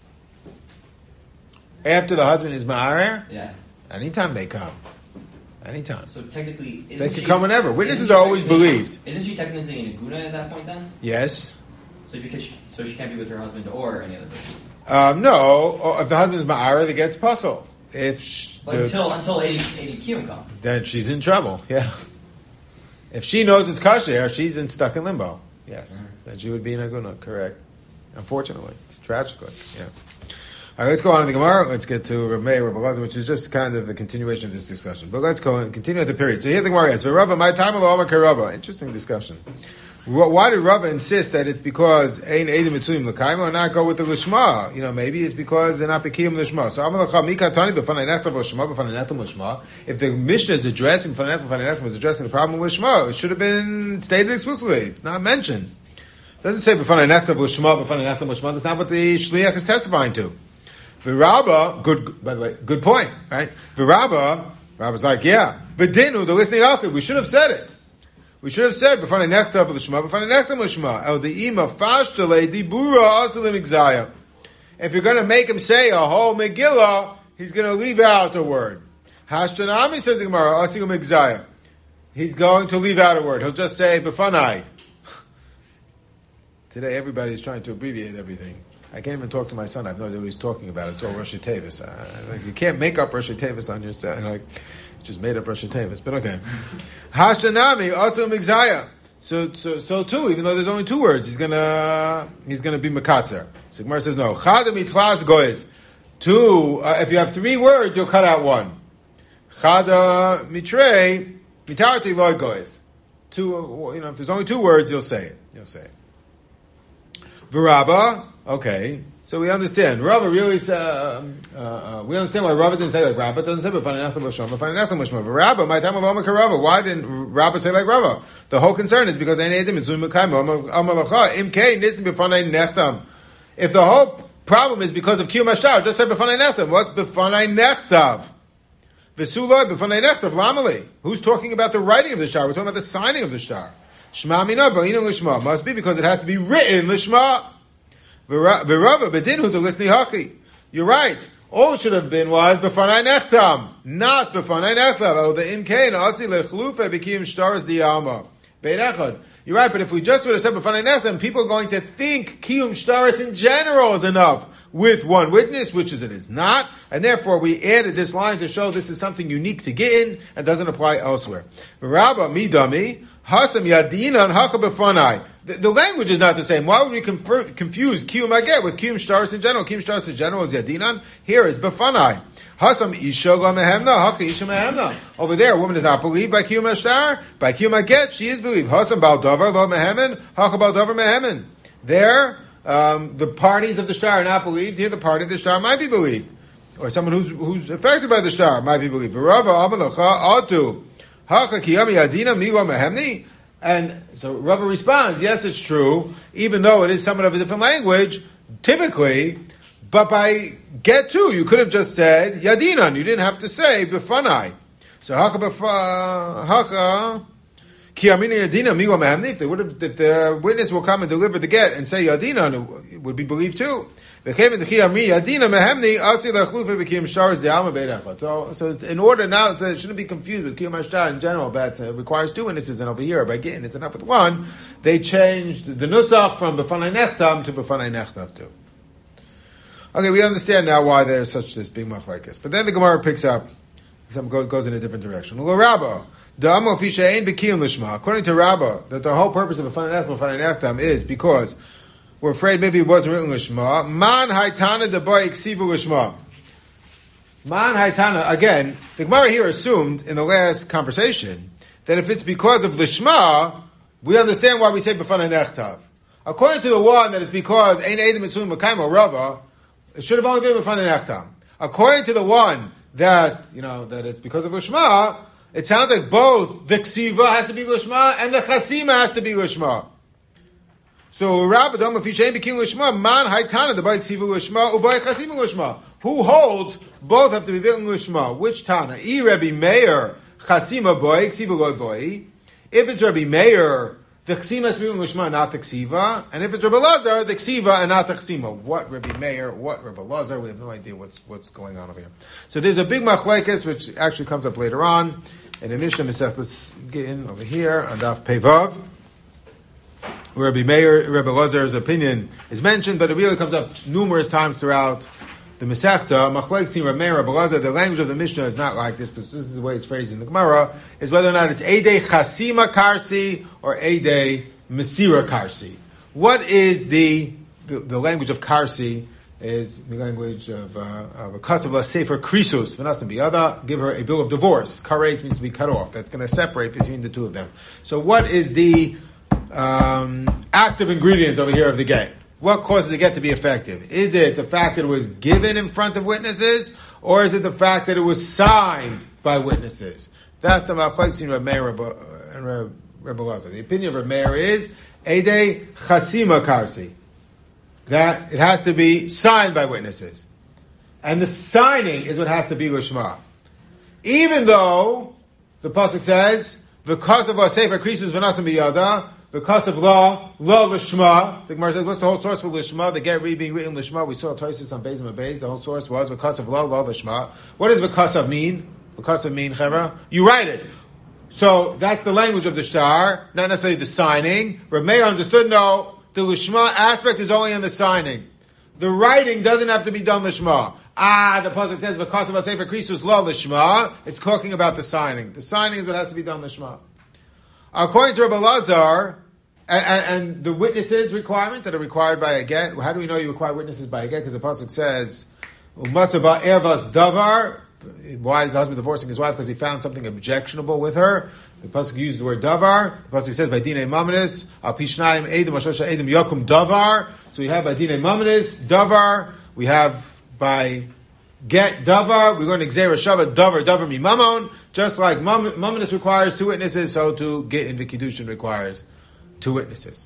After the husband is Ma'arer? Yeah. Anytime they come. Anytime. So technically... They can come whenever. Witnesses are always believed. Isn't she technically in a guna at that point then? Yes. So she can't be with her husband or any other person? No. Or if the husband is Ma'arer, they gets puzzle. Until Eidei Kiyum comes. Then she's in trouble, yeah. If she knows it's kosher, she's stuck in limbo. Yes, then she would be in a guna, correct. Unfortunately, tragically, yeah. All right, let's go on to the Gemara. Let's get to Rav Meir, Rav Elazar, which is just kind of a continuation of this discussion. But let's go and continue at the period. So here the Gemara is, Rava, my time alone, Rava. Interesting discussion. Why did Rava insist that it's because Ein Eidim Mitzuim L'Kaima or not go with the Lishma? Maybe it's because they're not Bekiyim Lishma. So Amalacha Mika Tani B'fanei Nechtav Lishma B'fanei Nechtav Lishma. If the Mishnah is addressing B'fanei Nechtav was addressing the problem with Lishma, it should have been stated explicitly. It's not mentioned. It doesn't say B'fanei Nechtav Lishma B'fanei Nechtav Lishma. That's not what the Shliach is testifying to. Virabba, by the way, good point, right? Rabba's like, yeah. V'dinu, the listening Achid, we should have said it. We should have said, B'fanei nechtav l'shma, b'fanei nechtav l'shma. El de'ima fashtale dibura asalim igzaya. If you're going to make him say a whole Megillah, he's going to leave out a word. Hashtanami says the Gemara, asalim igzaya. He's going to leave out a word. He'll just say, b'fanai. Today, everybody is trying to abbreviate everything. I can't even talk to my son. I have no idea what he's talking about. It's all Rosh Tevis. You can't make up Rosh Tevis on your set. Just made up Rosh Tevis, but okay. Hashanami also migzaya. So too, even though there's only two words, he's gonna be makatzer. So Gemara says no. Chada mitlas goyes. Two. If you have three words, you'll cut out one. Chada mitrei mitarti loy goyes. Two. If there's only two words, you'll say it. Virabba. Okay. So we understand. Rava really we understand why Rava didn't say like Rava. It doesn't say b'fanei nechtav l'shma, b'fanei nechtav l'shma. But Rava, my time of Rava. Why didn't Rava say like Rava? The whole concern is because ein edim mitzvim mekayim amalacha imkei nisn b'fanei nechtav. If the whole problem is because of kiyum hashtar, just say b'fanei nechtav. What's b'fanei nechtav? V'suloi b'fanei nechtav lamali. Who's talking about the writing of the shtar? We're talking about the signing of the shtar. Shma mina b'inu l'shma. Must be because it has to be written l'shma. V'rava b'dinhu to listening hachi. You're right. All it should have been was b'fanai nechtam, not b'fanai nechtam. Oh, the imkein asi lechlufe b'kiyum shtaras diyalma. Beit echad. You're right, but if we just would have said b'fanai nechtam, people are going to think kiyum shtaras in general is enough with one witness, which is it is not, and therefore we added this line to show this is something unique to Gittin and doesn't apply elsewhere. V'rabba midami hasam yadinan haka b'fanai. The language is not the same. Why would we confuse kiyum aget with kiyum shtaris in general? Kiyum shtaris in general is yadinan. Here is befanai. Hasam isha ga mehemna, haka isha mehemna. Over there, a woman is not believed by kiyum shtar. By kiyum aget, she is believed. Hasam bal davar lo mehemen, haka bal davar mehemen. There, the parties of the shtar are not believed. Here, the party of the shtar might be believed, or someone who's affected by the shtar might be believed. V'rava amalacha atu haka kiyam yadina milo mehemni. And so Rava responds, yes, it's true, even though it is somewhat of a different language, typically, but by get to, you could have just said Yadinan. You didn't have to say Befanai. So Haka Ki Amina Yadina Miwa Mehamni. If the witness will come and deliver the get and say Yadinan, it would be believed too. So in order now, so it shouldn't be confused with Kiyam Ashtar in general, that requires two witnesses, and over here, by getting it's enough with one, they changed the Nusach from B'fanai Nechtam to B'fanai Nechtav too. Okay, we understand now why there's such this big machlekes. But then the Gemara picks up, goes in a different direction. According to Rabbah, that the whole purpose of B'fanai Nechtam, B'fanai Nechtam is because we're afraid maybe it wasn't written Lishma. Man haitana deboy iksivu Lishma. Man haitana, again, the Gemara here assumed in the last conversation that if it's because of Lishma, we understand why we say B'fanai Nechtav. According to the one that it's because Ein Eidim Mitzvim Mekayim or Rava, it should have only been B'fanai Nechtam. According to the one that, that it's because of Lishma, it sounds like both the Ksiva has to be Lishma and the Chasima has to be Lishma. So Rabbi Dom Afishain became Lishma, Man Haitana, the Baik Sivu Lishma, Ubai Chasimu Lishma. Who holds both have to be built in Lishma? Which Tana? I Rabbi Meir, Chasima Boy, Ksiva Loy Boy. If it's Rabbi Meir, the Chasima has to be in Lishma, not the Ksiva. And if it's Rabbi Lazar, the Ksiva and not the Chasima. What Rabbi Meir, what Rabbi Lazar? We have no idea what's going on over here. So there's a big machlekes which actually comes up later on. And the Mishnah Masechtas Gittin over here on Daf Pevav, where Rabbi Meir, Rabbi Lazar's opinion is mentioned, but it really comes up numerous times throughout the Masechta. Machlekes Rabbi Meir, Rabbi Lazar. The language of the Mishnah is not like this, but this is the way it's phrased in the Gemara, is whether or not it's Eidei Chasima Karsi or Eidei Mesira Karsi. What is the language of Karsi? Is the language of a kasav sefer krisus v'nasim biyada. Give her a bill of divorce. Kares means to be cut off. That's going to separate between the two of them. So, what is the active ingredient over here of the get? What causes the get to be effective? Is it the fact that it was given in front of witnesses, or is it the fact that it was signed by witnesses? That's the machlekes in Rabbi Meir and Rabbi Lazar. The opinion of Rabbi Meir is Eidei Chasima Karsi, that it has to be signed by witnesses. And the signing is what has to be Lishma. Even though the pasuk says, because of our sefer krisus v'nasim biyada, because of law Lishma, the Gemara says, what's the whole source for Lishma? The get being written Lishma, we saw Tosis on Beis and Beis, the whole source was because of law Lishma. What does because of mean? Because of mean, Chevra? You write it. So that's the language of the shtar, not necessarily the signing. Rav Meir understood, no, the Lishma aspect is only in the signing. The writing doesn't have to be done Lishma. The pasuk says, because of a sefer krisus law Lishma, it's talking about the signing. The signing is what has to be done Lishma. According to Rabbi Lazar, and the witnesses requirement that are required by a get, how do we know you require witnesses by a get? Because the pasuk says, Umatzah ervas davar. Why is the husband divorcing his wife? Because he found something objectionable with her. The pasuk uses the word davar. The pasuk says by dinei mamanis al pishnayim edim ashosha edim yakum davar. So we have by dinei mamanis davar. We have by get davar. We learn gzeira shava davar mi mamon. Just like mamanis requires two witnesses, so to get in the kiddushin requires two witnesses.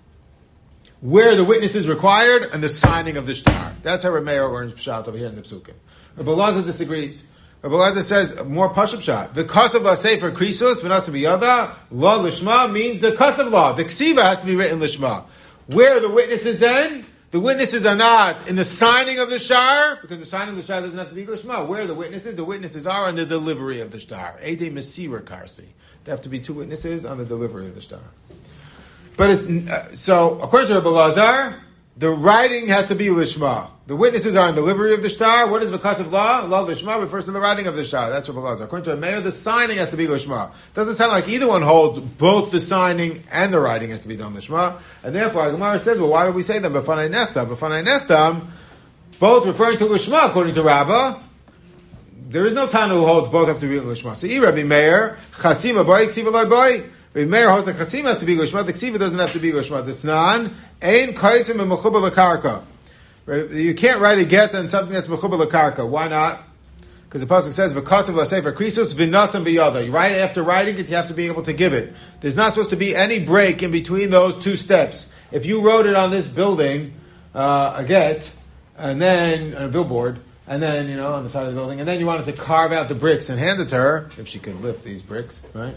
Where the witness is required and the signing of the shtar. That's how Rabbi Meir learns pshat over here in the psukim. Rabbi Lazar disagrees. Rabbi Lazar says more pashut pshat. The kasav la sefer krisus v'nasim biyada law lishma means the kasav law. The ksiva has to be written lishma. Where are the witnesses then? The witnesses are not in the signing of the shtar, because the signing of the shtar doesn't have to be lishma. Where are the witnesses? The witnesses are on the delivery of the shtar. Eidei mesira karsi. There have to be two witnesses on the delivery of the shtar. But so according to Rabbi Lazar, the writing has to be lishma. The witnesses are in delivery of the shtar. What is because of law? Law lishma refers to the writing of the shtar. That's Rabbi Lazar. According to Rabbi Meir, the signing has to be lishma. Doesn't sound like either one holds both the signing and the writing has to be done lishma. And therefore, our Gemara says, well, why do we say them? B'fanai nechtam. B'fanai nechtam, both referring to lishma, according to Rabbah. There is no Tana who holds both have to be lishma. So, Rabbi Meir, chasima boy, ksiva loy boy. Rabbi Meir holds the chasima has to be lishma. The ksiva doesn't have to be lishma. The snan, ein kaisim and mechuba l'karka. You can't write a get on something that's mechuba l'karka. Why not? Because the pasuk says, "V'kasav l'sefer krisos v'nasam b'yada." Right after writing it, you have to be able to give it. There's not supposed to be any break in between those two steps. If you wrote it on this building, a get, and then on a billboard, and then on the side of the building, and then you wanted to carve out the bricks and hand it to her, if she could lift these bricks, right?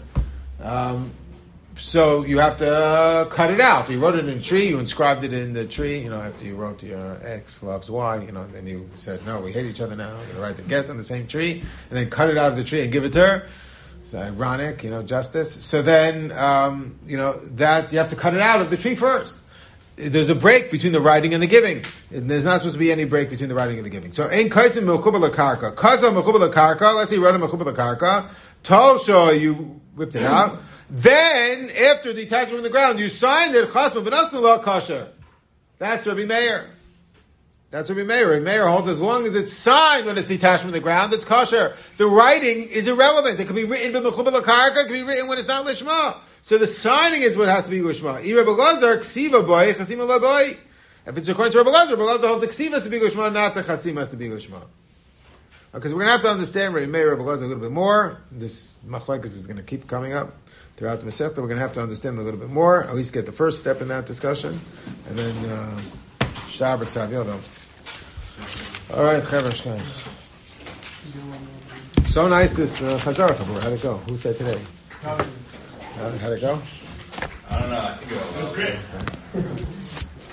So you have to cut it out. You wrote it in a tree, you inscribed it in the tree, after you wrote your X loves Y, then you said, no, we hate each other now, I'm going to write the get on the same tree, and then cut it out of the tree and give it to her. It's ironic, justice. So then, that you have to cut it out of the tree first. There's a break between the writing and the giving. There's not supposed to be any break between the writing and the giving. So, ein kaisim mechubal karka. Kaza mechubal karka. Let's say you wrote a mechubal karka. Tolsho, you whipped it out. Then, after detachment from the ground, you signed it. Chasma v'nasnu la kasher. That's Rabbi Meir. Rabbi Meir holds as long as it's signed when it's detached from the ground, it's kosher. The writing is irrelevant. It can be written b'mechubal karka. It can be written when it's not lishma. So the signing is what has to be lishma. If it's according to Rabbi Lazar holds the ksiva has to be lishma, not the chasim has to be lishma. Because we're going to have to understand Rabbi Meir, Rabbi Lazar a little bit more. This machlekes is going to keep coming up throughout the Masechta. We're going to have to understand a little bit more. At least get the first step in that discussion, and then Shtar b'Ksav Yodam. All right, Chaver. So nice this Chazara Chabur. How'd it go? Who said today? How'd it go? I don't know. I think it was great.